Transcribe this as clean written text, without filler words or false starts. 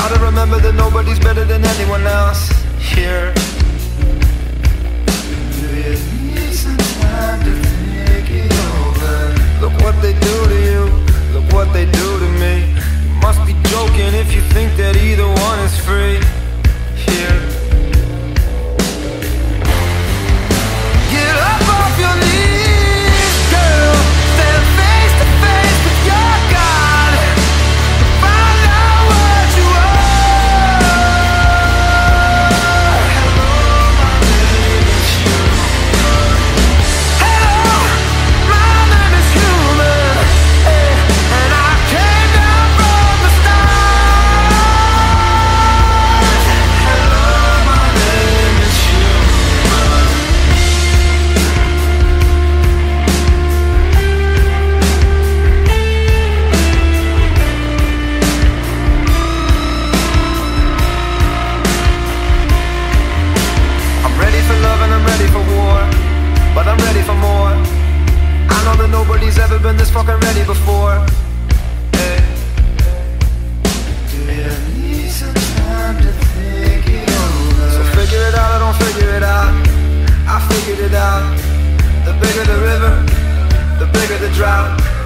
Gotta remember that nobody's better than anyone else here. Do you need some time to think it over? Look what they do to you, look what they do to me. You must be joking if you think that either one is free here. Get up off your knees, girl. Stand face to face with your God. Find out what you are. Hello, my name is human. Hello, my name is human. Hey, and I came down from the stars. Hello, my name is human. I'm ready for love and I'm ready for war, but I'm ready for more. I know that nobody's ever been this fucking ready before. Hey. Do you need some time to think it over? So figure it out or don't figure it out. I figured it out. The bigger the river, the bigger the drought.